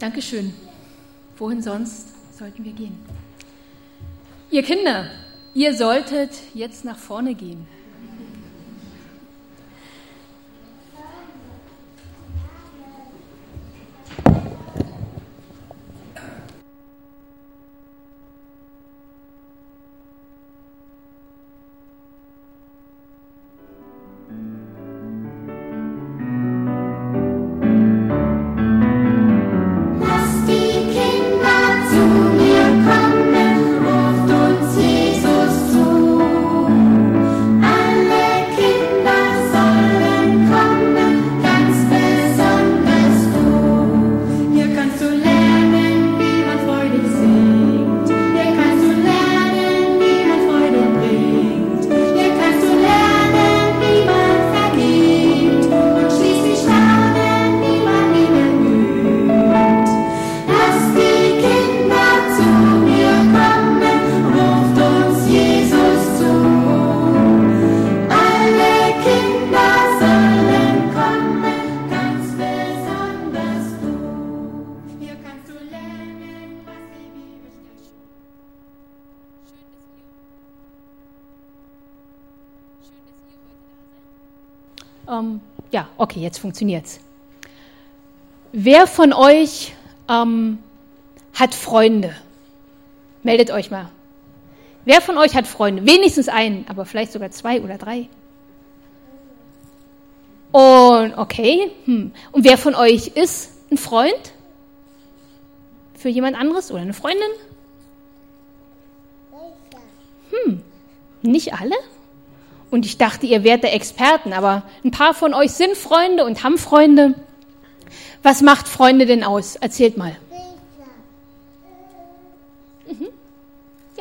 Dankeschön. Wohin sonst sollten wir gehen? Ihr Kinder, ihr solltet jetzt nach vorne gehen. Ja, okay, jetzt funktioniert's. Wer von euch hat Freunde? Meldet euch mal. Wer von euch hat Freunde? Wenigstens einen, aber vielleicht sogar 2 oder 3. Und okay. Und wer von euch ist ein Freund? Für jemand anderes oder eine Freundin? Nicht alle? Und ich dachte, ihr wärt der Experten, aber ein paar von euch sind Freunde und haben Freunde. Was macht Freunde denn aus? Erzählt mal. Ja.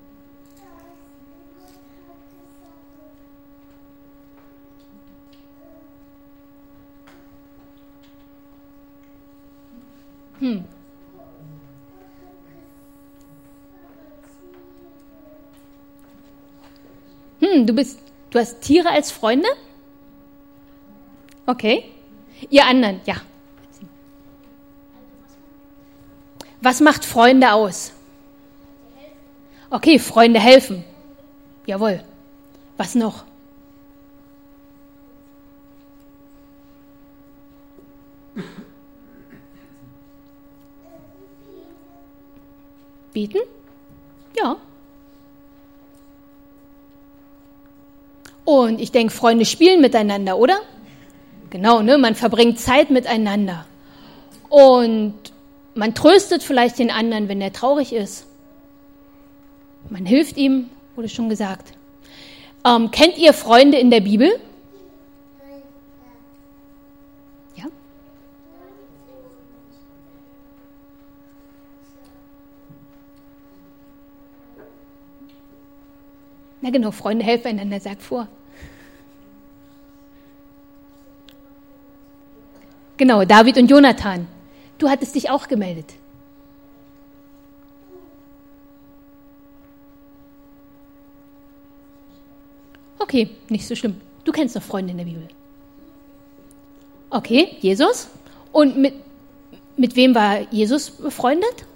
Du hast Tiere als Freunde? Okay. Ihr anderen, ja. Was macht Freunde aus? Okay, Freunde helfen. Jawohl. Was noch? Beten? Ja. Und ich denke, Freunde spielen miteinander, oder? Genau, ne? Man verbringt Zeit miteinander. Und man tröstet vielleicht den anderen, wenn er traurig ist. Man hilft ihm, wurde schon gesagt. Kennt ihr Freunde in der Bibel? Ja? Na genau, Freunde helfen einander, sag vor. Genau, David und Jonathan. Du hattest dich auch gemeldet. Okay, nicht so schlimm. Du kennst doch Freunde in der Bibel. Okay, Jesus. Und mit wem war Jesus befreundet?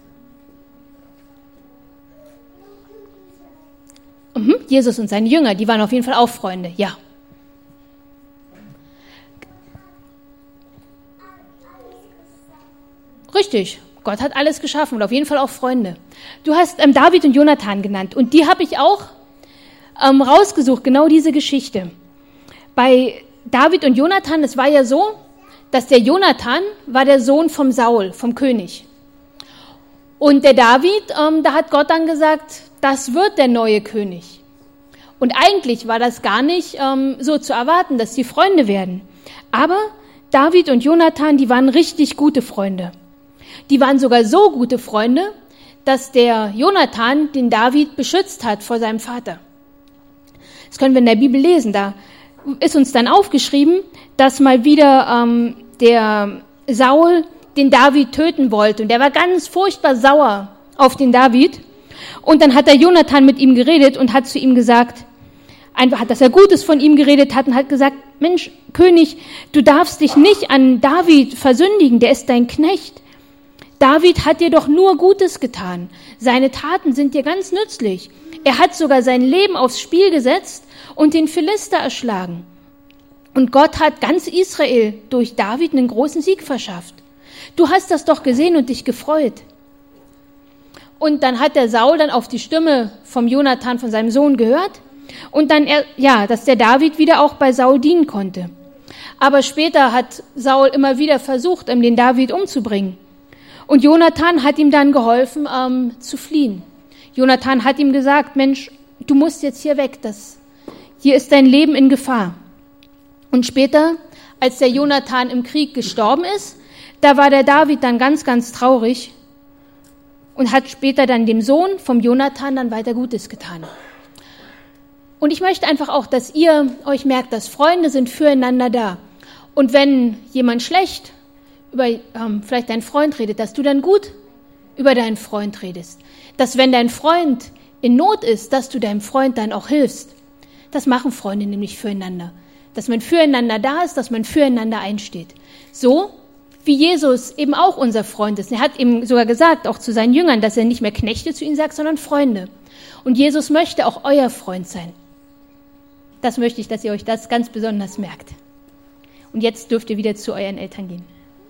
Jesus und seine Jünger, die waren auf jeden Fall auch Freunde, ja. Richtig, Gott hat alles geschaffen und auf jeden Fall auch Freunde. Du hast David und Jonathan genannt und die habe ich auch rausgesucht, genau diese Geschichte. Bei David und Jonathan, es war ja so, dass der Jonathan war der Sohn vom Saul, vom König. Und der David, da hat Gott dann gesagt, das wird der neue König. Und eigentlich war das gar nicht so zu erwarten, dass sie Freunde werden. Aber David und Jonathan, die waren richtig gute Freunde. Die waren sogar so gute Freunde, dass der Jonathan den David beschützt hat vor seinem Vater. Das können wir in der Bibel lesen. Da ist uns dann aufgeschrieben, dass mal wieder der Saul den David töten wollte. Und der war ganz furchtbar sauer auf den David. Und dann hat der Jonathan mit ihm geredet und hat zu ihm gesagt, einfach hat, dass er Gutes von ihm geredet hat und hat gesagt, Mensch, König, du darfst dich nicht an David versündigen, der ist dein Knecht. David hat dir doch nur Gutes getan. Seine Taten sind dir ganz nützlich. Er hat sogar sein Leben aufs Spiel gesetzt und den Philister erschlagen. Und Gott hat ganz Israel durch David einen großen Sieg verschafft. Du hast das doch gesehen und dich gefreut. Und dann hat der Saul dann auf die Stimme vom Jonathan, von seinem Sohn, gehört. Und dann, dass der David wieder auch bei Saul dienen konnte. Aber später hat Saul immer wieder versucht, den David umzubringen. Und Jonathan hat ihm dann geholfen, zu fliehen. Jonathan hat ihm gesagt, Mensch, du musst jetzt hier weg, hier ist dein Leben in Gefahr. Und später, als der Jonathan im Krieg gestorben ist, da war der David dann ganz, ganz traurig und hat später dann dem Sohn vom Jonathan dann weiter Gutes getan. Und ich möchte einfach auch, dass ihr euch merkt, dass Freunde sind füreinander da. Und wenn jemand schlecht über vielleicht deinen Freund redet, dass du dann gut über deinen Freund redest. Dass wenn dein Freund in Not ist, dass du deinem Freund dann auch hilfst. Das machen Freunde nämlich füreinander. Dass man füreinander da ist, dass man füreinander einsteht. So wie Jesus eben auch unser Freund ist. Er hat eben sogar gesagt, auch zu seinen Jüngern, dass er nicht mehr Knechte zu ihnen sagt, sondern Freunde. Und Jesus möchte auch euer Freund sein. Das möchte ich, dass ihr euch das ganz besonders merkt. Und jetzt dürft ihr wieder zu euren Eltern gehen.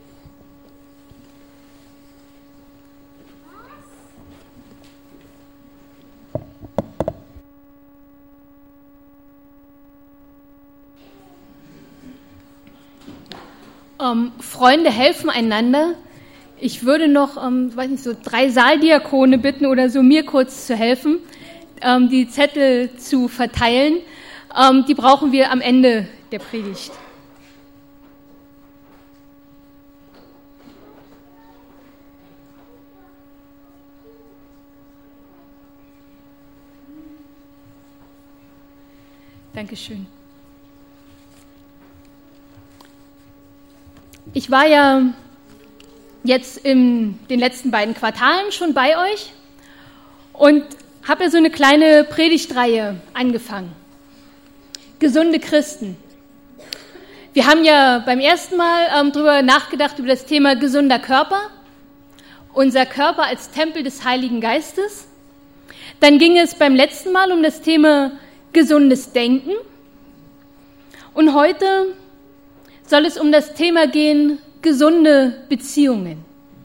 Freunde helfen einander. Ich würde noch, 3 Saaldiakone bitten oder so, mir kurz zu helfen, die Zettel zu verteilen. Die brauchen wir am Ende der Predigt. Dankeschön. Ich war ja jetzt in den letzten beiden Quartalen schon bei euch und habe ja so eine kleine Predigtreihe angefangen. Gesunde Christen. Wir haben ja beim ersten Mal darüber nachgedacht, über das Thema gesunder Körper, unser Körper als Tempel des Heiligen Geistes. Dann ging es beim letzten Mal um das Thema gesundes Denken. Und heute soll es um das Thema gehen, gesunde Beziehungen.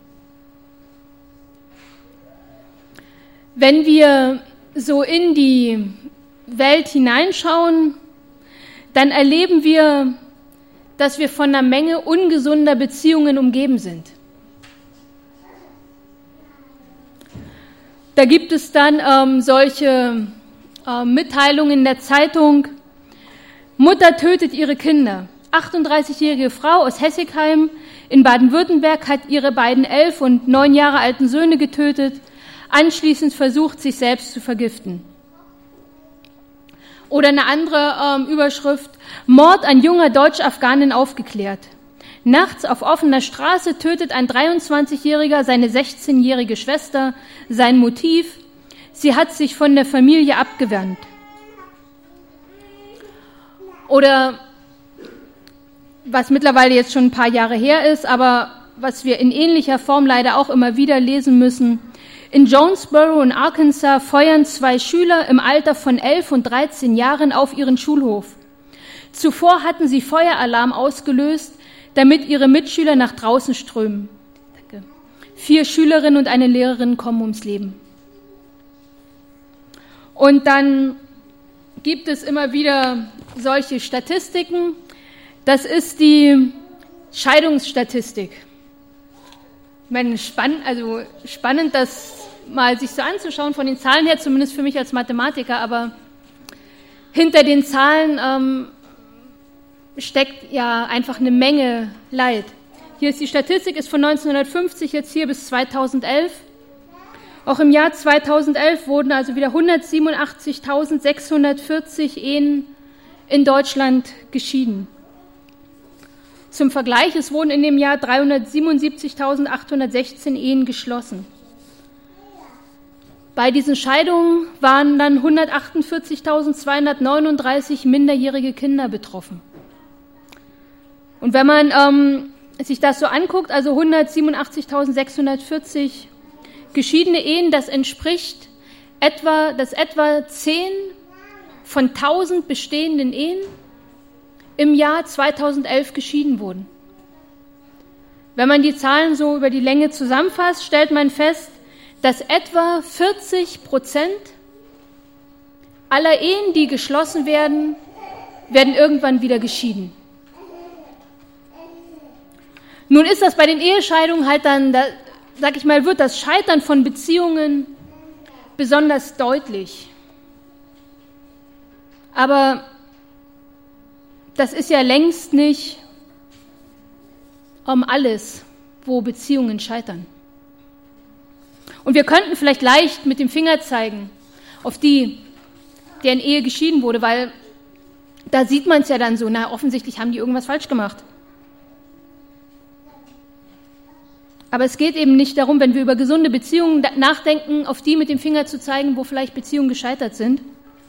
Wenn wir so in die Welt hineinschauen, dann erleben wir, dass wir von einer Menge ungesunder Beziehungen umgeben sind. Da gibt es dann solche Mitteilungen in der Zeitung: Mutter tötet ihre Kinder. 38-jährige Frau aus Hessigheim in Baden-Württemberg hat ihre beiden 11 und 9 Jahre alten Söhne getötet, anschließend versucht, sich selbst zu vergiften. Oder eine andere Überschrift: Mord an junger Deutsch-Afghanin aufgeklärt. Nachts auf offener Straße tötet ein 23-Jähriger seine 16-jährige Schwester. Sein Motiv: sie hat sich von der Familie abgewandt. Oder was mittlerweile jetzt schon ein paar Jahre her ist, aber was wir in ähnlicher Form leider auch immer wieder lesen müssen: In Jonesboro in Arkansas feuern 2 Schüler im Alter von 11 und 13 Jahren auf ihren Schulhof. Zuvor hatten sie Feueralarm ausgelöst, damit ihre Mitschüler nach draußen strömen. 4 Schülerinnen und eine Lehrerin kommen ums Leben. Und dann gibt es immer wieder solche Statistiken. Das ist die Scheidungsstatistik. Ich meine, spannend, das mal sich so anzuschauen, von den Zahlen her, zumindest für mich als Mathematiker, aber hinter den Zahlen steckt ja einfach eine Menge Leid. Hier ist die Statistik, ist von 1950 jetzt hier bis 2011. Auch im Jahr 2011 wurden also wieder 187.640 Ehen in Deutschland geschieden. Zum Vergleich, es wurden in dem Jahr 377.816 Ehen geschlossen. Bei diesen Scheidungen waren dann 148.239 minderjährige Kinder betroffen. Und wenn man sich das so anguckt, also 187.640 geschiedene Ehen, das entspricht etwa 10 von 1000 bestehenden Ehen im Jahr 2011 geschieden wurden. Wenn man die Zahlen so über die Länge zusammenfasst, stellt man fest, dass etwa 40% aller Ehen, die geschlossen werden, werden irgendwann wieder geschieden. Nun ist das bei den Ehescheidungen halt dann, sag ich mal, wird das Scheitern von Beziehungen besonders deutlich. Aber das ist ja längst nicht alles, wo Beziehungen scheitern. Und wir könnten vielleicht leicht mit dem Finger zeigen auf die, deren Ehe geschieden wurde, weil da sieht man es ja dann so, offensichtlich haben die irgendwas falsch gemacht. Aber es geht eben nicht darum, wenn wir über gesunde Beziehungen nachdenken, auf die mit dem Finger zu zeigen, wo vielleicht Beziehungen gescheitert sind,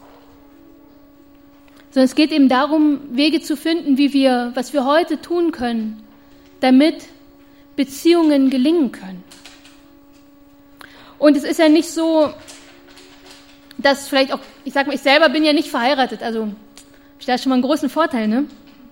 sondern es geht eben darum, Wege zu finden, was wir heute tun können, damit Beziehungen gelingen können. Und es ist ja nicht so, dass vielleicht auch, ich sag mal, ich selber bin ja nicht verheiratet, also ich da schon mal einen großen Vorteil, ne?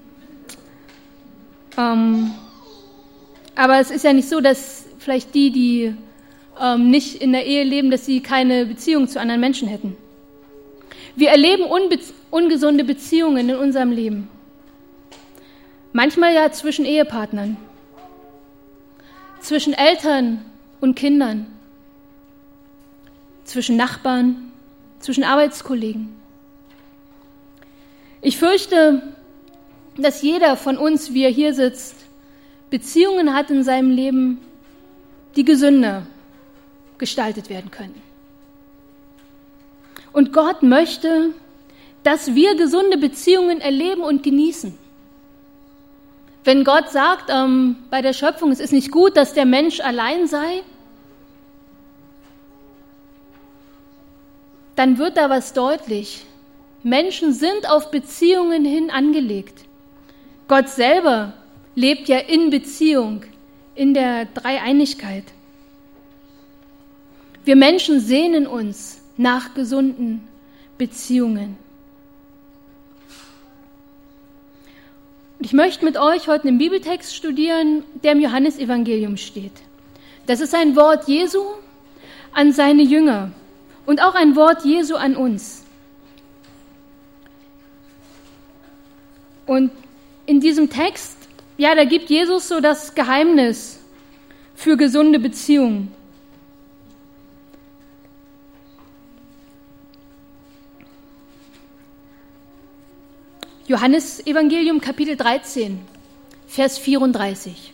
Aber es ist ja nicht so, dass vielleicht die nicht in der Ehe leben, dass sie keine Beziehung zu anderen Menschen hätten. Wir erleben ungesunde Beziehungen in unserem Leben. Manchmal ja zwischen Ehepartnern, zwischen Eltern und Kindern, zwischen Nachbarn, zwischen Arbeitskollegen. Ich fürchte, dass jeder von uns, wie er hier sitzt, Beziehungen hat in seinem Leben, die gesünder gestaltet werden können. Und Gott möchte, dass wir gesunde Beziehungen erleben und genießen. Wenn Gott sagt bei der Schöpfung, es ist nicht gut, dass der Mensch allein sei, dann wird da was deutlich. Menschen sind auf Beziehungen hin angelegt. Gott selber lebt ja in Beziehung, in der Dreieinigkeit. Wir Menschen sehnen uns nach gesunden Beziehungen. Und ich möchte mit euch heute einen Bibeltext studieren, der im Johannesevangelium steht. Das ist ein Wort Jesu an seine Jünger und auch ein Wort Jesu an uns. Und in diesem Text, da gibt Jesus so das Geheimnis für gesunde Beziehungen. Johannesevangelium, Kapitel 13, Vers 34.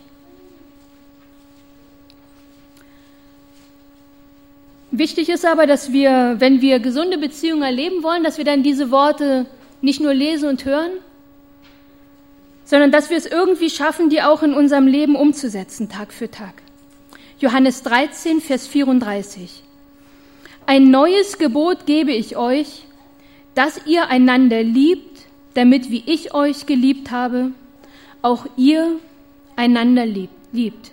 Wichtig ist aber, dass wir, wenn wir gesunde Beziehungen erleben wollen, dass wir dann diese Worte nicht nur lesen und hören, sondern dass wir es irgendwie schaffen, die auch in unserem Leben umzusetzen, Tag für Tag. Johannes 13, Vers 34. Ein neues Gebot gebe ich euch, dass ihr einander liebt, damit, wie ich euch geliebt habe, auch ihr einander liebt.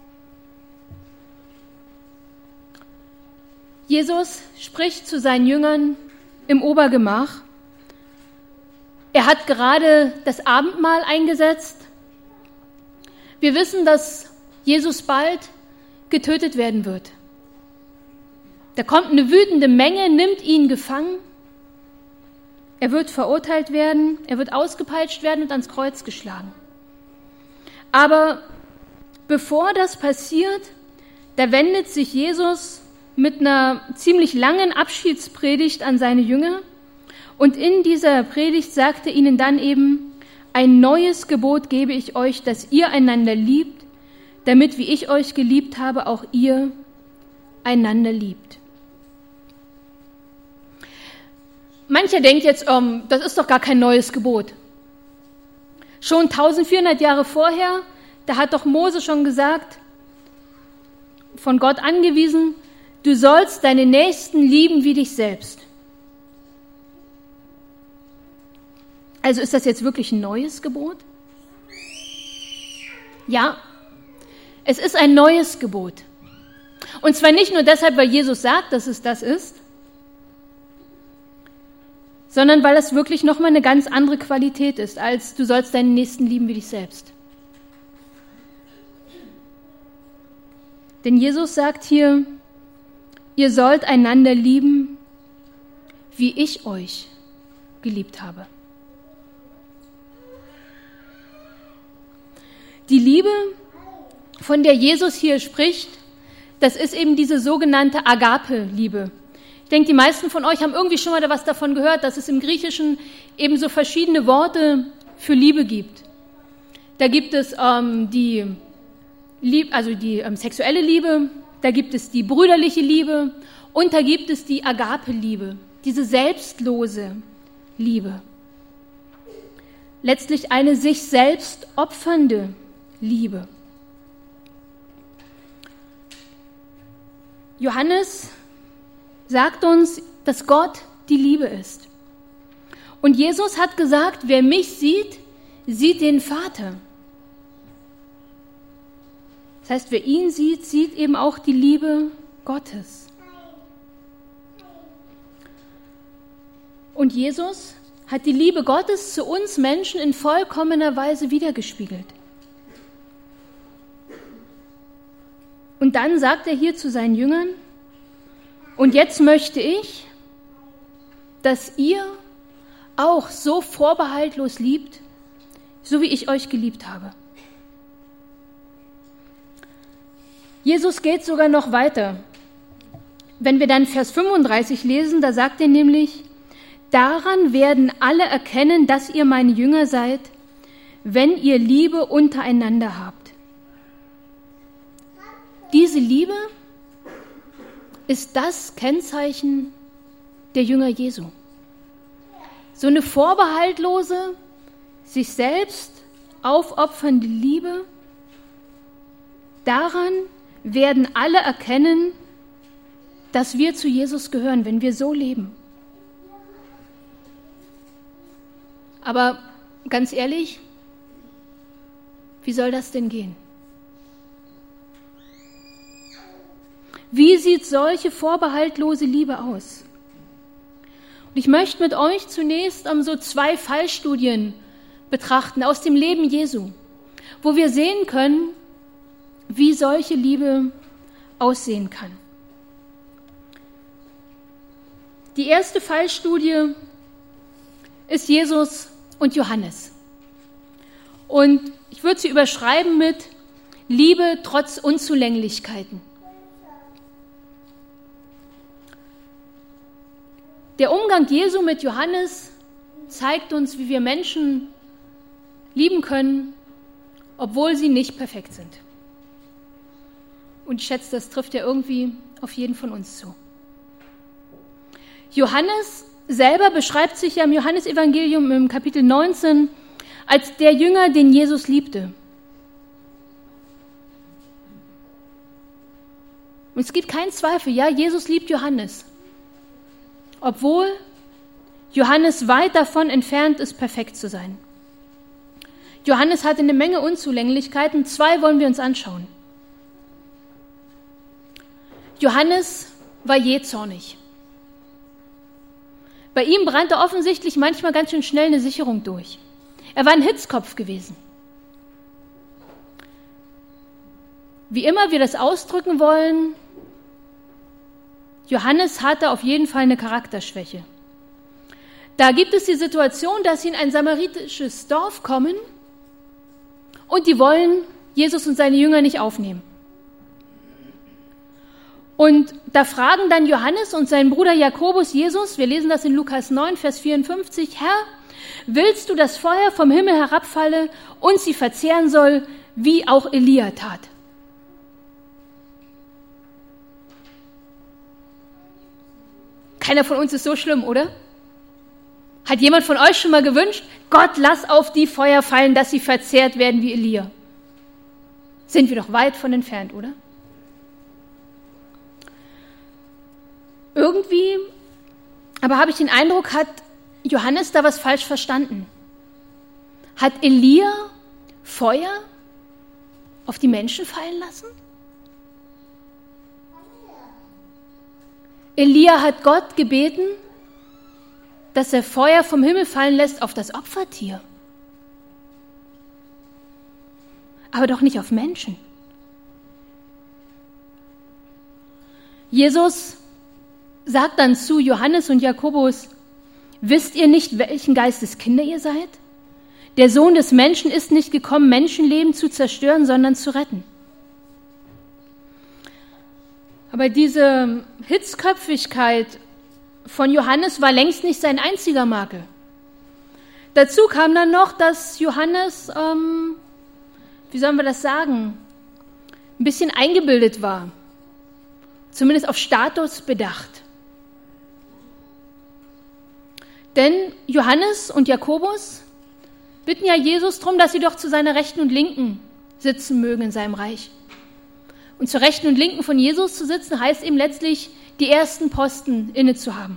Jesus spricht zu seinen Jüngern im Obergemach. Er hat gerade das Abendmahl eingesetzt. Wir wissen, dass Jesus bald getötet werden wird. Da kommt eine wütende Menge, nimmt ihn gefangen. Er wird verurteilt werden, er wird ausgepeitscht werden und ans Kreuz geschlagen. Aber bevor das passiert, da wendet sich Jesus mit einer ziemlich langen Abschiedspredigt an seine Jünger. Und in dieser Predigt sagt er ihnen dann eben, ein neues Gebot gebe ich euch, dass ihr einander liebt, damit, wie ich euch geliebt habe, auch ihr einander liebt. Mancher denkt jetzt, das ist doch gar kein neues Gebot. Schon 1400 Jahre vorher, da hat doch Mose schon gesagt, von Gott angewiesen, du sollst deine Nächsten lieben wie dich selbst. Also ist das jetzt wirklich ein neues Gebot? Ja, es ist ein neues Gebot. Und zwar nicht nur deshalb, weil Jesus sagt, dass es das ist, sondern weil es wirklich nochmal eine ganz andere Qualität ist, als du sollst deinen Nächsten lieben wie dich selbst. Denn Jesus sagt hier, ihr sollt einander lieben, wie ich euch geliebt habe. Die Liebe, von der Jesus hier spricht, das ist eben diese sogenannte Agape-Liebe. Ich denke, die meisten von euch haben irgendwie schon mal was davon gehört, dass es im Griechischen eben so verschiedene Worte für Liebe gibt. Da gibt es die sexuelle Liebe, da gibt es die brüderliche Liebe und da gibt es die Agape-Liebe, diese selbstlose Liebe. Letztlich eine sich selbst opfernde Liebe. Johannes sagt uns, dass Gott die Liebe ist. Und Jesus hat gesagt, wer mich sieht, sieht den Vater. Das heißt, wer ihn sieht, sieht eben auch die Liebe Gottes. Und Jesus hat die Liebe Gottes zu uns Menschen in vollkommener Weise widergespiegelt. Und dann sagt er hier zu seinen Jüngern, und jetzt möchte ich, dass ihr auch so vorbehaltlos liebt, so wie ich euch geliebt habe. Jesus geht sogar noch weiter. Wenn wir dann Vers 35 lesen, da sagt er nämlich, daran werden alle erkennen, dass ihr meine Jünger seid, wenn ihr Liebe untereinander habt. Diese Liebe ist das Kennzeichen der Jünger Jesu. So eine vorbehaltlose, sich selbst aufopfernde Liebe, daran werden alle erkennen, dass wir zu Jesus gehören, wenn wir so leben. Aber ganz ehrlich, wie soll das denn gehen? Wie sieht solche vorbehaltlose Liebe aus? Und ich möchte mit euch zunächst so 2 Fallstudien betrachten aus dem Leben Jesu, wo wir sehen können, wie solche Liebe aussehen kann. Die erste Fallstudie ist Jesus und Johannes. Und ich würde sie überschreiben mit Liebe trotz Unzulänglichkeiten. Der Umgang Jesu mit Johannes zeigt uns, wie wir Menschen lieben können, obwohl sie nicht perfekt sind. Und ich schätze, das trifft ja irgendwie auf jeden von uns zu. Johannes selber beschreibt sich ja im Johannesevangelium im Kapitel 19 als der Jünger, den Jesus liebte. Und es gibt keinen Zweifel, ja, Jesus liebt Johannes. Obwohl Johannes weit davon entfernt ist, perfekt zu sein. Johannes hatte eine Menge Unzulänglichkeiten. 2 wollen wir uns anschauen. Johannes war jähzornig. Bei ihm brannte offensichtlich manchmal ganz schön schnell eine Sicherung durch. Er war ein Hitzkopf gewesen. Wie immer wir das ausdrücken wollen, Johannes hatte auf jeden Fall eine Charakterschwäche. Da gibt es die Situation, dass sie in ein samaritisches Dorf kommen und die wollen Jesus und seine Jünger nicht aufnehmen. Und da fragen dann Johannes und sein Bruder Jakobus Jesus, wir lesen das in Lukas 9, Vers 54, Herr, willst du, dass Feuer vom Himmel herabfalle und sie verzehren soll, wie auch Elia tat? Keiner von uns ist so schlimm, oder? Hat jemand von euch schon mal gewünscht, Gott, lass auf die Feuer fallen, dass sie verzehrt werden wie Elia? Sind wir doch weit von entfernt, oder? Irgendwie, aber habe ich den Eindruck, hat Johannes da was falsch verstanden. Hat Elia Feuer auf die Menschen fallen lassen? Elia hat Gott gebeten, dass er Feuer vom Himmel fallen lässt auf das Opfertier. Aber doch nicht auf Menschen. Jesus sagt dann zu Johannes und Jakobus: Wisst ihr nicht, welchen Geistes Kinder ihr seid? Der Sohn des Menschen ist nicht gekommen, Menschenleben zu zerstören, sondern zu retten. Aber diese Hitzköpfigkeit von Johannes war längst nicht sein einziger Makel. Dazu kam dann noch, dass Johannes, wie sollen wir das sagen, ein bisschen eingebildet war. Zumindest auf Status bedacht. Denn Johannes und Jakobus bitten ja Jesus darum, dass sie doch zu seiner Rechten und Linken sitzen mögen in seinem Reich. Und zur Rechten und Linken von Jesus zu sitzen, heißt eben letztlich, die ersten Posten inne zu haben.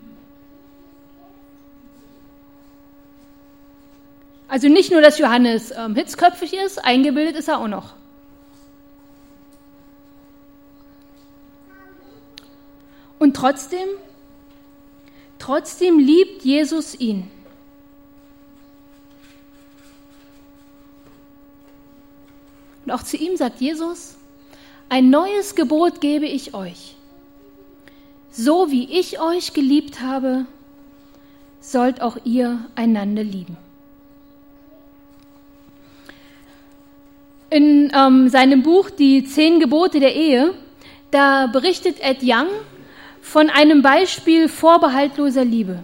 Also nicht nur, dass Johannes hitzköpfig ist, eingebildet ist er auch noch. Und trotzdem liebt Jesus ihn. Und auch zu ihm sagt Jesus: Ein neues Gebot gebe ich euch. So wie ich euch geliebt habe, sollt auch ihr einander lieben. In seinem Buch Die 10 Gebote der Ehe, da berichtet Ed Young von einem Beispiel vorbehaltloser Liebe.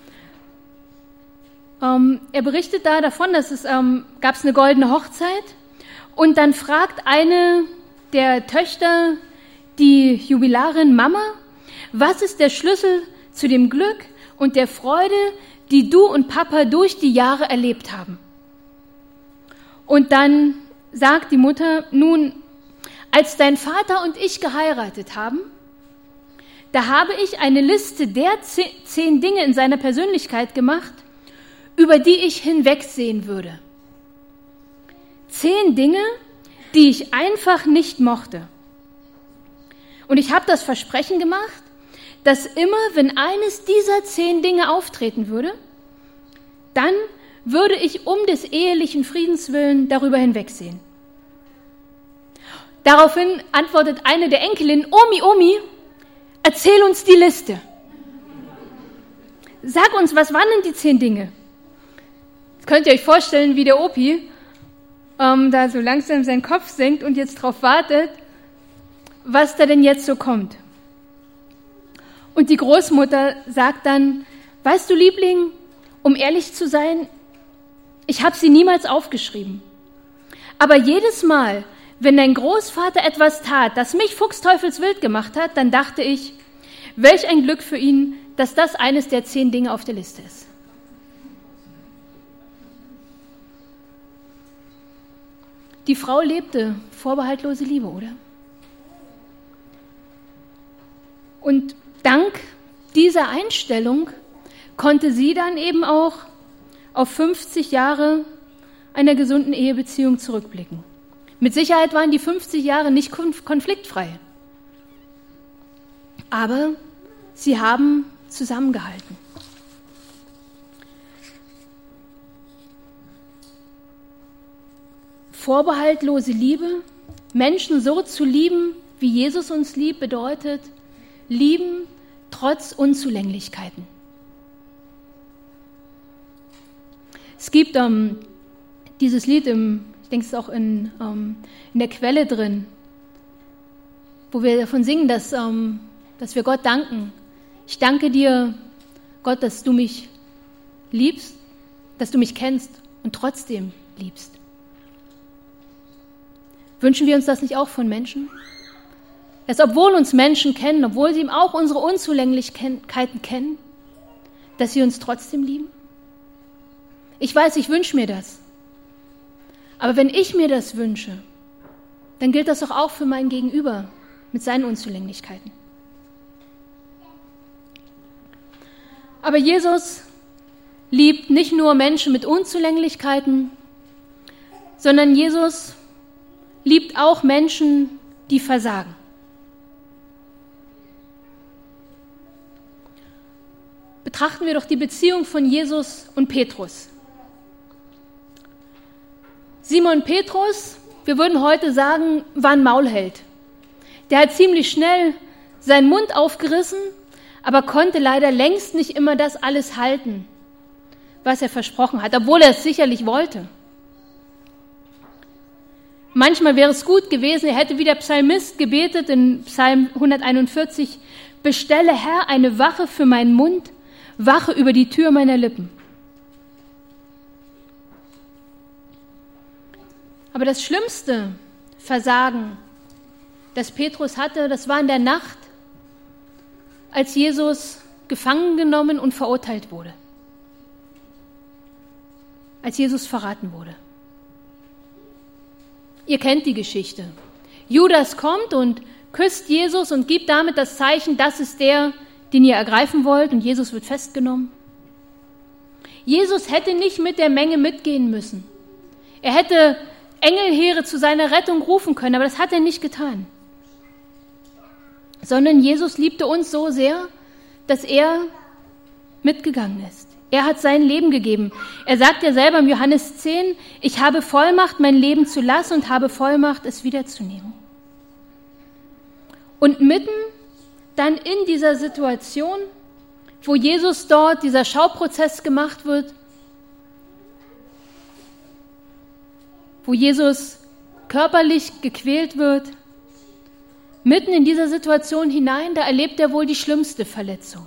Er berichtet da davon, dass es gab eine goldene Hochzeit und dann fragt eine der Töchter die Jubilarin: Mama, was ist der Schlüssel zu dem Glück und der Freude, die du und Papa durch die Jahre erlebt haben? Und dann sagt die Mutter: Nun, als dein Vater und ich geheiratet haben, da habe ich eine Liste der 10 Dinge in seiner Persönlichkeit gemacht, über die ich hinwegsehen würde. 10 Dinge, die ich einfach nicht mochte. Und ich habe das Versprechen gemacht, dass immer, wenn eines dieser 10 Dinge auftreten würde, dann würde ich um des ehelichen Friedens willen darüber hinwegsehen. Daraufhin antwortet eine der Enkelinnen: Omi, erzähl uns die Liste. Sag uns, was waren denn die 10 Dinge? Jetzt könnt ihr euch vorstellen, wie der Opi da so langsam seinen Kopf senkt und jetzt drauf wartet, was da denn jetzt so kommt. Und die Großmutter sagt dann: Weißt du, Liebling, um ehrlich zu sein, ich habe sie niemals aufgeschrieben. Aber jedes Mal, wenn dein Großvater etwas tat, das mich fuchsteufelswild gemacht hat, dann dachte ich, welch ein Glück für ihn, dass das eines der 10 Dinge auf der Liste ist. Die Frau lebte vorbehaltlose Liebe, oder? Und dank dieser Einstellung konnte sie dann eben auch auf 50 Jahre einer gesunden Ehebeziehung zurückblicken. Mit Sicherheit waren die 50 Jahre nicht konfliktfrei. Aber sie haben zusammengehalten. Vorbehaltlose Liebe, Menschen so zu lieben, wie Jesus uns liebt, bedeutet lieben trotz Unzulänglichkeiten. Es gibt dieses Lied, ich denke, es ist auch in der Quelle drin, wo wir davon singen, dass wir Gott danken. Ich danke dir, Gott, dass du mich liebst, dass du mich kennst und trotzdem liebst. Wünschen wir uns das nicht auch von Menschen? Dass obwohl uns Menschen kennen, obwohl sie auch unsere Unzulänglichkeiten kennen, dass sie uns trotzdem lieben? Ich weiß, ich wünsche mir das. Aber wenn ich mir das wünsche, dann gilt das doch auch für mein Gegenüber mit seinen Unzulänglichkeiten. Aber Jesus liebt nicht nur Menschen mit Unzulänglichkeiten, sondern Jesus liebt auch Menschen, die versagen. Betrachten wir doch die Beziehung von Jesus und Petrus. Simon Petrus, wir würden heute sagen, war ein Maulheld. Der hat ziemlich schnell seinen Mund aufgerissen, aber konnte leider längst nicht immer das alles halten, was er versprochen hat, obwohl er es sicherlich wollte. Manchmal wäre es gut gewesen, er hätte wie der Psalmist gebetet in Psalm 141, bestelle Herr eine Wache für meinen Mund, Wache über die Tür meiner Lippen. Aber das schlimmste Versagen, das Petrus hatte, das war in der Nacht, als Jesus gefangen genommen und verurteilt wurde. Als Jesus verraten wurde. Ihr kennt die Geschichte. Judas kommt und küsst Jesus und gibt damit das Zeichen, das ist der, den ihr ergreifen wollt, und Jesus wird festgenommen. Jesus hätte nicht mit der Menge mitgehen müssen. Er hätte Engelheere zu seiner Rettung rufen können, aber das hat er nicht getan. Sondern Jesus liebte uns so sehr, dass er mitgegangen ist. Er hat sein Leben gegeben. Er sagt ja selber im Johannes 10, ich habe Vollmacht, mein Leben zu lassen und habe Vollmacht, es wiederzunehmen. Und mitten dann in dieser Situation, wo Jesus dort, dieser Schauprozess gemacht wird, wo Jesus körperlich gequält wird, mitten in dieser Situation hinein, da erlebt er wohl die schlimmste Verletzung.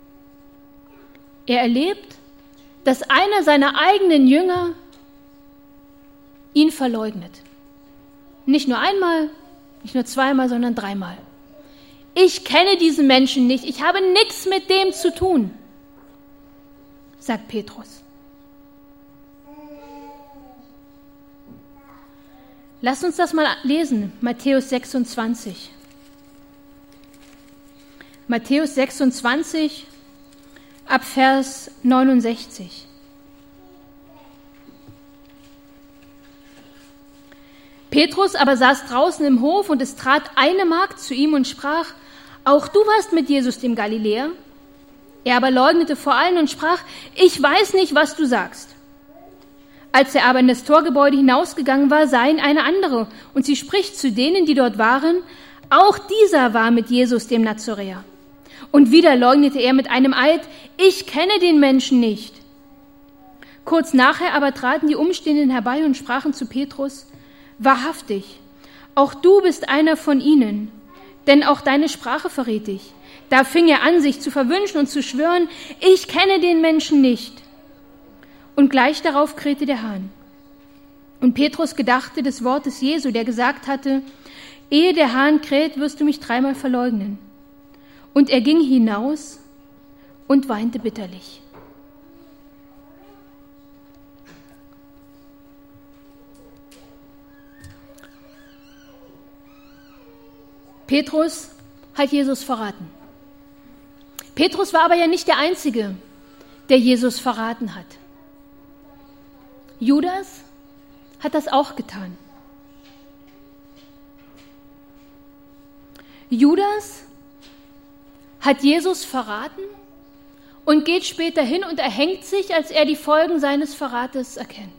Er erlebt, dass einer seiner eigenen Jünger ihn verleugnet. Nicht nur einmal, nicht nur zweimal, sondern dreimal. Ich kenne diesen Menschen nicht, ich habe nichts mit dem zu tun, sagt Petrus. Lasst uns das mal lesen, Matthäus 26. Matthäus 26, ab Vers 69. Petrus aber saß draußen im Hof, und es trat eine Magd zu ihm und sprach, auch du warst mit Jesus dem Galiläer? Er aber leugnete vor allen und sprach, ich weiß nicht, was du sagst. Als er aber in das Torgebäude hinausgegangen war, sah ihn eine andere, und sie spricht zu denen, die dort waren, auch dieser war mit Jesus dem Nazoräer. Und wieder leugnete er mit einem Eid, ich kenne den Menschen nicht. Kurz nachher aber traten die Umstehenden herbei und sprachen zu Petrus, wahrhaftig, auch du bist einer von ihnen, denn auch deine Sprache verrät dich. Da fing er an, sich zu verwünschen und zu schwören, ich kenne den Menschen nicht. Und gleich darauf krähte der Hahn. Und Petrus gedachte des Wortes Jesu, der gesagt hatte, ehe der Hahn kräht, wirst du mich dreimal verleugnen. Und er ging hinaus und weinte bitterlich. Petrus hat Jesus verraten. Petrus war aber ja nicht der Einzige, der Jesus verraten hat. Judas hat das auch getan. Judas hat Jesus verraten und geht später hin und erhängt sich, als er die Folgen seines Verrates erkennt.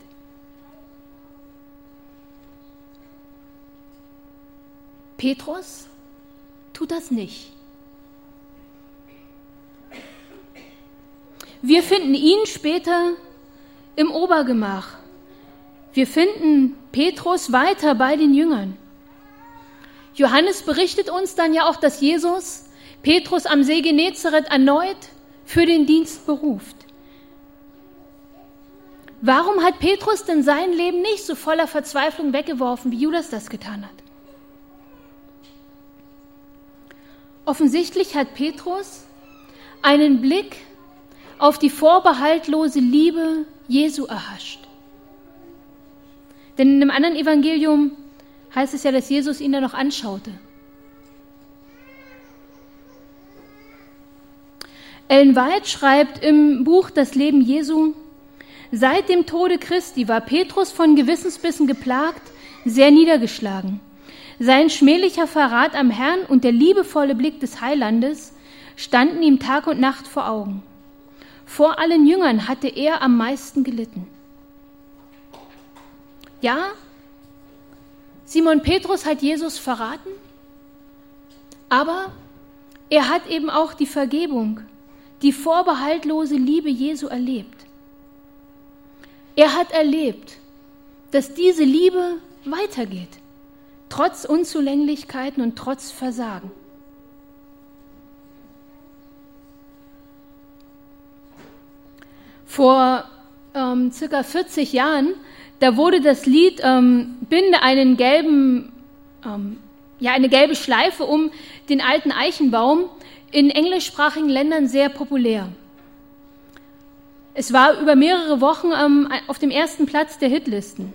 Petrus tut das nicht. Wir finden ihn später im Obergemach. Wir finden Petrus weiter bei den Jüngern. Johannes berichtet uns dann ja auch, dass Jesus Petrus am See Genezareth erneut für den Dienst beruft. Warum hat Petrus denn sein Leben nicht so voller Verzweiflung weggeworfen, wie Judas das getan hat? Offensichtlich hat Petrus einen Blick auf die vorbehaltlose Liebe Jesu erhascht. Denn in einem anderen Evangelium heißt es ja, dass Jesus ihn dann noch anschaute. Ellen White schreibt im Buch Das Leben Jesu, seit dem Tode Christi war Petrus von Gewissensbissen geplagt, sehr niedergeschlagen. Sein schmählicher Verrat am Herrn und der liebevolle Blick des Heilandes standen ihm Tag und Nacht vor Augen. Vor allen Jüngern hatte er am meisten gelitten. Ja, Simon Petrus hat Jesus verraten, aber er hat eben auch die Vergebung, die vorbehaltlose Liebe Jesu erlebt. Er hat erlebt, dass diese Liebe weitergeht, trotz Unzulänglichkeiten und trotz Versagen. Vor circa 40 Jahren, da wurde das Lied Binde eine gelbe Schleife um den alten Eichenbaum in englischsprachigen Ländern sehr populär. Es war über mehrere Wochen auf dem ersten Platz der Hitlisten.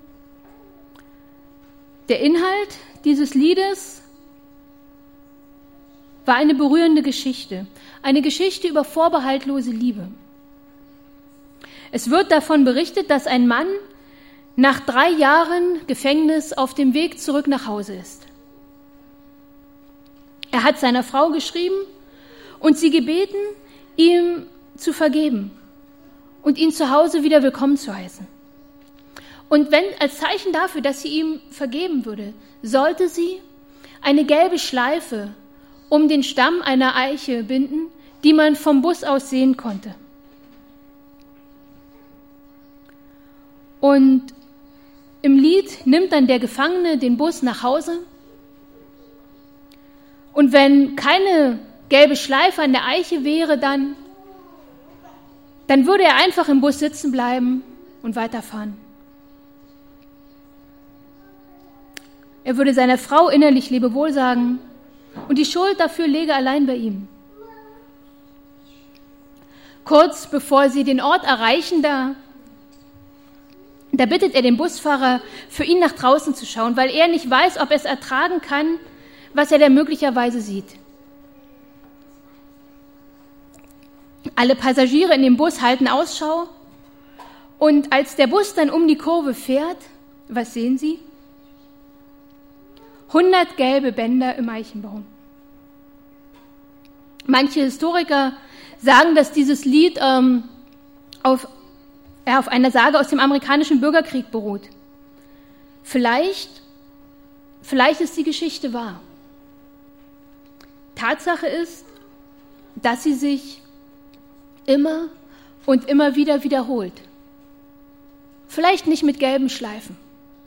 Der Inhalt dieses Liedes war eine berührende Geschichte, eine Geschichte über vorbehaltlose Liebe. Es wird davon berichtet, dass ein Mann nach 3 Jahren Gefängnis auf dem Weg zurück nach Hause ist. Er hat seiner Frau geschrieben und sie gebeten, ihm zu vergeben und ihn zu Hause wieder willkommen zu heißen. Und wenn als Zeichen dafür, dass sie ihm vergeben würde, sollte sie eine gelbe Schleife um den Stamm einer Eiche binden, die man vom Bus aus sehen konnte. Und im Lied nimmt dann der Gefangene den Bus nach Hause. Und wenn keine gelbe Schleife an der Eiche wäre, dann würde er einfach im Bus sitzen bleiben und weiterfahren. Er würde seiner Frau innerlich Lebewohl sagen und die Schuld dafür läge allein bei ihm. Kurz bevor sie den Ort erreichen, da bittet er den Busfahrer, für ihn nach draußen zu schauen, weil er nicht weiß, ob er es ertragen kann, was er da möglicherweise sieht. Alle Passagiere in dem Bus halten Ausschau und als der Bus dann um die Kurve fährt, was sehen sie? 100 gelbe Bänder im Eichenbaum. Manche Historiker sagen, dass dieses Lied auf einer Sage aus dem amerikanischen Bürgerkrieg beruht. Vielleicht ist die Geschichte wahr. Tatsache ist, dass sie sich immer und immer wieder wiederholt. Vielleicht nicht mit gelben Schleifen.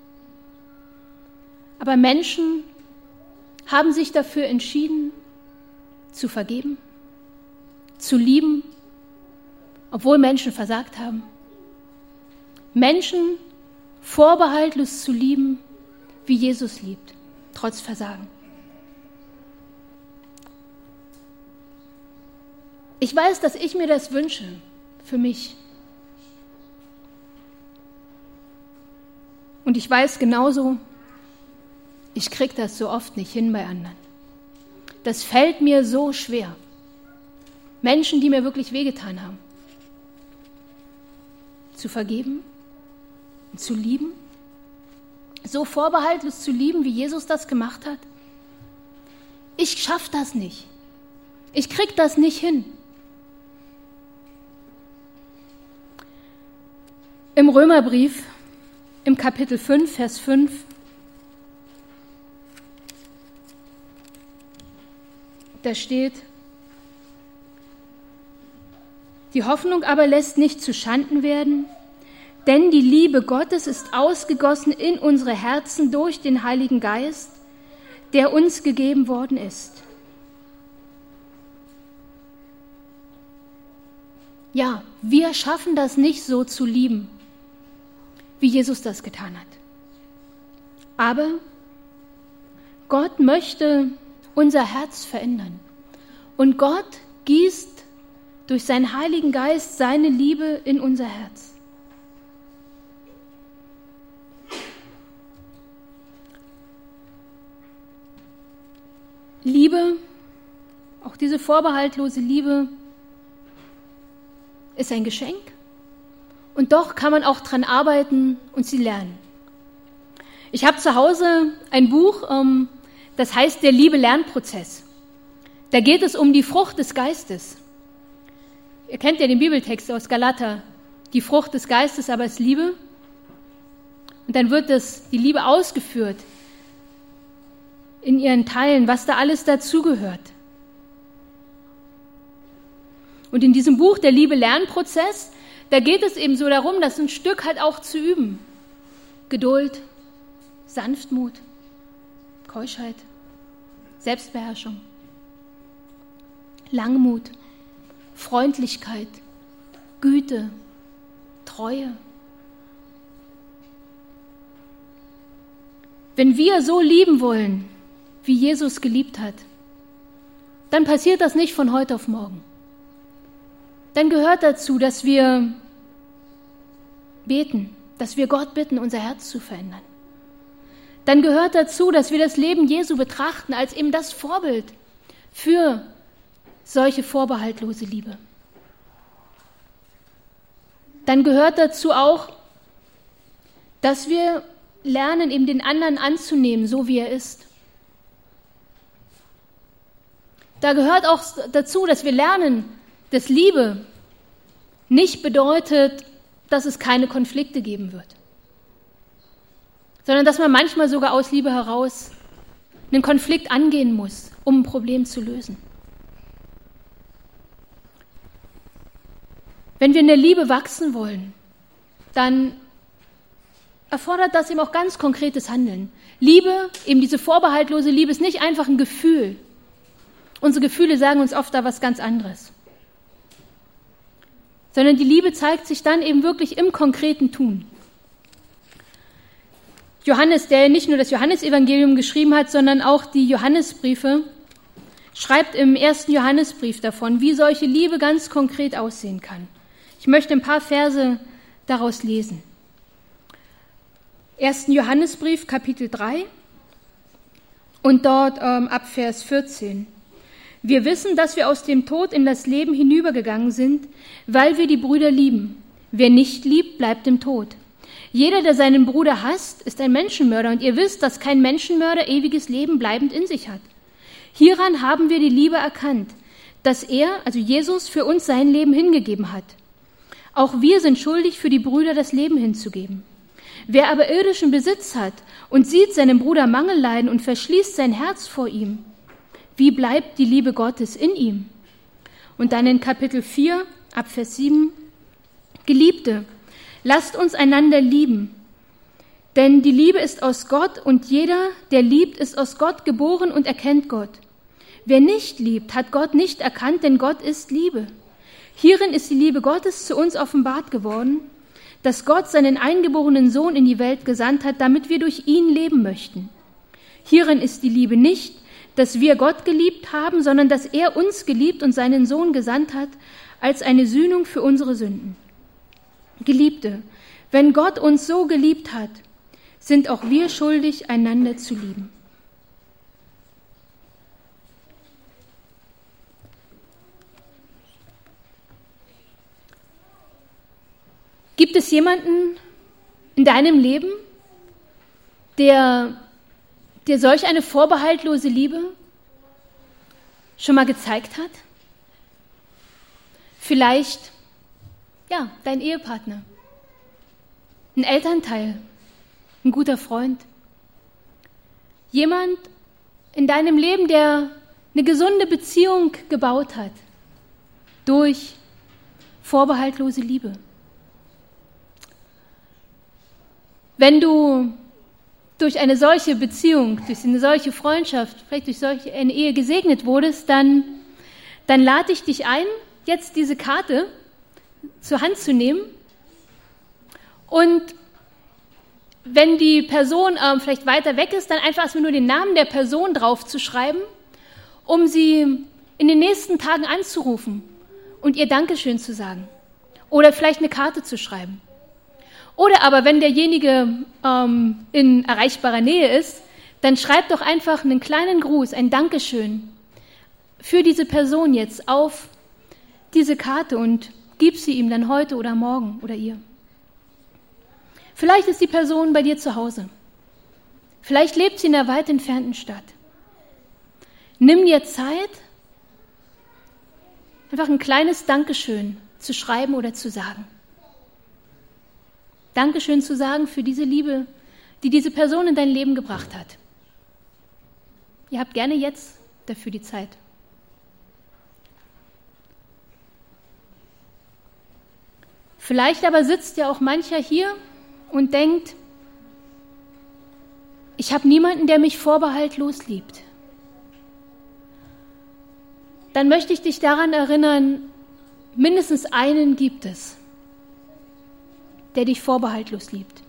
Aber Menschen haben sich dafür entschieden, zu vergeben, zu lieben, obwohl Menschen versagt haben. Menschen vorbehaltlos zu lieben, wie Jesus liebt, trotz Versagen. Ich weiß, dass ich mir das wünsche, für mich. Und ich weiß genauso, ich kriege das so oft nicht hin bei anderen. Das fällt mir so schwer. Menschen, die mir wirklich wehgetan haben. Zu vergeben und zu lieben. So vorbehaltlos zu lieben, wie Jesus das gemacht hat. Ich schaffe das nicht. Ich kriege das nicht hin. Im Römerbrief, im Kapitel 5, Vers 5, da steht: Die Hoffnung aber lässt nicht zuschanden werden, denn die Liebe Gottes ist ausgegossen in unsere Herzen durch den Heiligen Geist, der uns gegeben worden ist. Ja, wir schaffen das nicht so zu lieben, wie Jesus das getan hat. Aber Gott möchte unser Herz verändern. Und Gott gießt durch seinen Heiligen Geist seine Liebe in unser Herz. Liebe, auch diese vorbehaltlose Liebe, ist ein Geschenk. Und doch kann man auch dran arbeiten und sie lernen. Ich habe zu Hause ein Buch, das heißt Der Liebe-Lernprozess. Da geht es um die Frucht des Geistes. Ihr kennt ja den Bibeltext aus Galater. Die Frucht des Geistes aber ist Liebe. Und dann wird die Liebe ausgeführt in ihren Teilen, was da alles dazugehört. Und in diesem Buch, der Liebe-Lernprozess, da geht es eben so darum, das ein Stück halt auch zu üben. Geduld, Sanftmut, Keuschheit, Selbstbeherrschung, Langmut, Freundlichkeit, Güte, Treue. Wenn wir so lieben wollen, wie Jesus geliebt hat, dann passiert das nicht von heute auf morgen. Dann gehört dazu, dass wir beten, dass wir Gott bitten, unser Herz zu verändern. Dann gehört dazu, dass wir das Leben Jesu betrachten als eben das Vorbild für solche vorbehaltlose Liebe. Dann gehört dazu auch, dass wir lernen, eben den anderen anzunehmen, so wie er ist. Da gehört auch dazu, dass wir lernen, dass Liebe nicht bedeutet, dass es keine Konflikte geben wird, sondern dass man manchmal sogar aus Liebe heraus einen Konflikt angehen muss, um ein Problem zu lösen. Wenn wir in der Liebe wachsen wollen, dann erfordert das eben auch ganz konkretes Handeln. Liebe, eben diese vorbehaltlose Liebe, ist nicht einfach ein Gefühl. Unsere Gefühle sagen uns oft da was ganz anderes. Sondern die Liebe zeigt sich dann eben wirklich im konkreten Tun. Johannes, der nicht nur das Johannesevangelium geschrieben hat, sondern auch die Johannesbriefe, schreibt im 1. Johannesbrief davon, wie solche Liebe ganz konkret aussehen kann. Ich möchte ein paar Verse daraus lesen. 1. Johannesbrief, Kapitel 3 und dort ab Vers 14. Wir wissen, dass wir aus dem Tod in das Leben hinübergegangen sind, weil wir die Brüder lieben. Wer nicht liebt, bleibt im Tod. Jeder, der seinen Bruder hasst, ist ein Menschenmörder, und ihr wisst, dass kein Menschenmörder ewiges Leben bleibend in sich hat. Hieran haben wir die Liebe erkannt, dass er, also Jesus, für uns sein Leben hingegeben hat. Auch wir sind schuldig, für die Brüder das Leben hinzugeben. Wer aber irdischen Besitz hat und sieht seinem Bruder Mangel leiden und verschließt sein Herz vor ihm, wie bleibt die Liebe Gottes in ihm? Und dann in Kapitel 4, ab Vers 7, Geliebte, lasst uns einander lieben, denn die Liebe ist aus Gott und jeder, der liebt, ist aus Gott geboren und erkennt Gott. Wer nicht liebt, hat Gott nicht erkannt, denn Gott ist Liebe. Hierin ist die Liebe Gottes zu uns offenbart geworden, dass Gott seinen eingeborenen Sohn in die Welt gesandt hat, damit wir durch ihn leben möchten. Hierin ist die Liebe nicht, dass wir Gott geliebt haben, sondern dass er uns geliebt und seinen Sohn gesandt hat als eine Sühnung für unsere Sünden. Geliebte, wenn Gott uns so geliebt hat, sind auch wir schuldig, einander zu lieben. Gibt es jemanden in deinem Leben, der dir solch eine vorbehaltlose Liebe schon mal gezeigt hat? Vielleicht, ja, dein Ehepartner, ein Elternteil, ein guter Freund, jemand in deinem Leben, der eine gesunde Beziehung gebaut hat durch vorbehaltlose Liebe. Wenn du durch eine solche Beziehung, durch eine solche Freundschaft, vielleicht durch solche eine Ehe gesegnet wurdest, dann lade ich dich ein, jetzt diese Karte zur Hand zu nehmen und wenn die Person vielleicht weiter weg ist, dann einfach erstmal nur den Namen der Person drauf zu schreiben, um sie in den nächsten Tagen anzurufen und ihr Dankeschön zu sagen oder vielleicht eine Karte zu schreiben. Oder aber, wenn derjenige in erreichbarer Nähe ist, dann schreib doch einfach einen kleinen Gruß, ein Dankeschön für diese Person jetzt auf diese Karte und gib sie ihm dann heute oder morgen oder ihr. Vielleicht ist die Person bei dir zu Hause. Vielleicht lebt sie in einer weit entfernten Stadt. Nimm dir Zeit, einfach ein kleines Dankeschön zu schreiben oder zu sagen. Dankeschön zu sagen für diese Liebe, die diese Person in dein Leben gebracht hat. Ihr habt gerne jetzt dafür die Zeit. Vielleicht aber sitzt ja auch mancher hier und denkt, ich habe niemanden, der mich vorbehaltlos liebt. Dann möchte ich dich daran erinnern, mindestens einen gibt es, der dich vorbehaltlos liebt.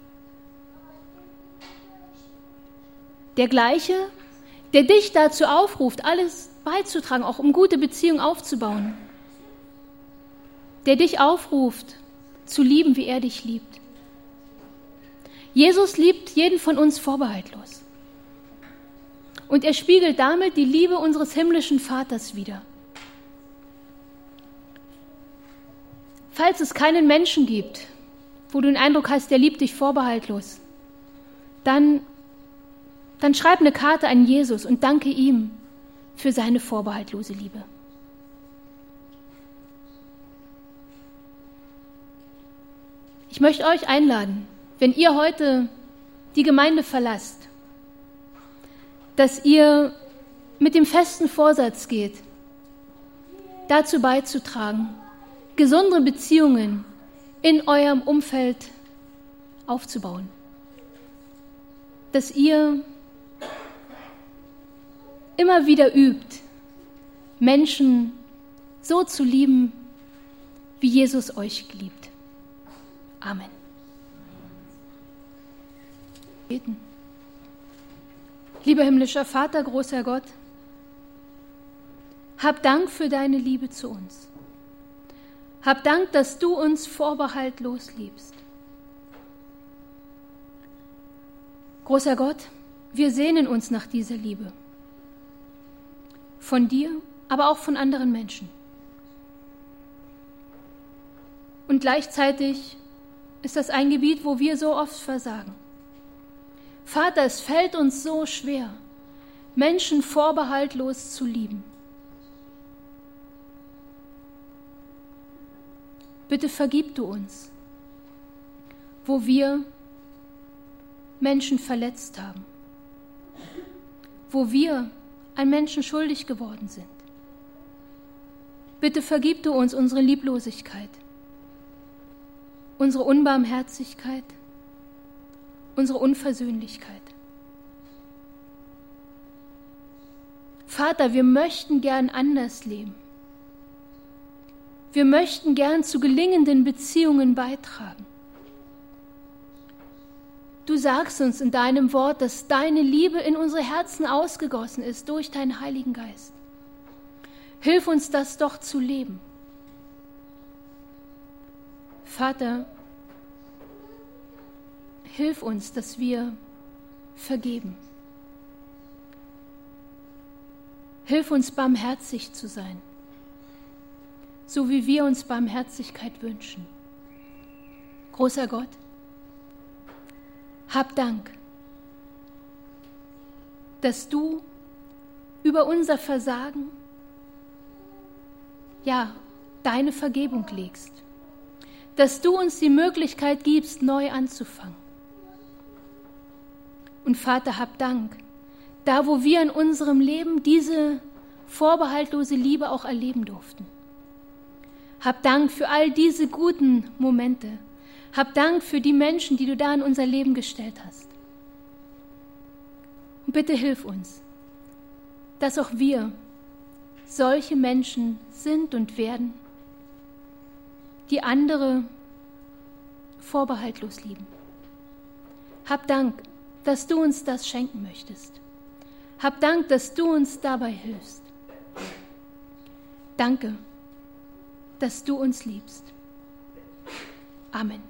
Der Gleiche, der dich dazu aufruft, alles beizutragen, auch um gute Beziehungen aufzubauen. Der dich aufruft, zu lieben, wie er dich liebt. Jesus liebt jeden von uns vorbehaltlos. Und er spiegelt damit die Liebe unseres himmlischen Vaters wider. Falls es keinen Menschen gibt, wo du den Eindruck hast, der liebt dich vorbehaltlos, dann schreib eine Karte an Jesus und danke ihm für seine vorbehaltlose Liebe. Ich möchte euch einladen, wenn ihr heute die Gemeinde verlasst, dass ihr mit dem festen Vorsatz geht, dazu beizutragen, gesunde Beziehungen in eurem Umfeld aufzubauen. Dass ihr immer wieder übt, Menschen so zu lieben, wie Jesus euch geliebt. Amen. Beten. Lieber himmlischer Vater, großer Gott, hab Dank für deine Liebe zu uns. Hab Dank, dass du uns vorbehaltlos liebst. Großer Gott, wir sehnen uns nach dieser Liebe. Von dir, aber auch von anderen Menschen. Und gleichzeitig ist das ein Gebiet, wo wir so oft versagen. Vater, es fällt uns so schwer, Menschen vorbehaltlos zu lieben. Bitte vergib du uns, wo wir Menschen verletzt haben, wo wir an Menschen schuldig geworden sind. Bitte vergib du uns unsere Lieblosigkeit, unsere Unbarmherzigkeit, unsere Unversöhnlichkeit. Vater, wir möchten gern anders leben. Wir möchten gern zu gelingenden Beziehungen beitragen. Du sagst uns in deinem Wort, dass deine Liebe in unsere Herzen ausgegossen ist durch deinen Heiligen Geist. Hilf uns, das doch zu leben. Vater, hilf uns, dass wir vergeben. Hilf uns, barmherzig zu sein, so wie wir uns Barmherzigkeit wünschen. Großer Gott, hab Dank, dass du über unser Versagen, ja, deine Vergebung legst, dass du uns die Möglichkeit gibst, neu anzufangen. Und Vater, hab Dank, da wo wir in unserem Leben diese vorbehaltlose Liebe auch erleben durften. Hab Dank für all diese guten Momente. Hab Dank für die Menschen, die du da in unser Leben gestellt hast. Und bitte hilf uns, dass auch wir solche Menschen sind und werden, die andere vorbehaltlos lieben. Hab Dank, dass du uns das schenken möchtest. Hab Dank, dass du uns dabei hilfst. Danke, dass du uns liebst. Amen.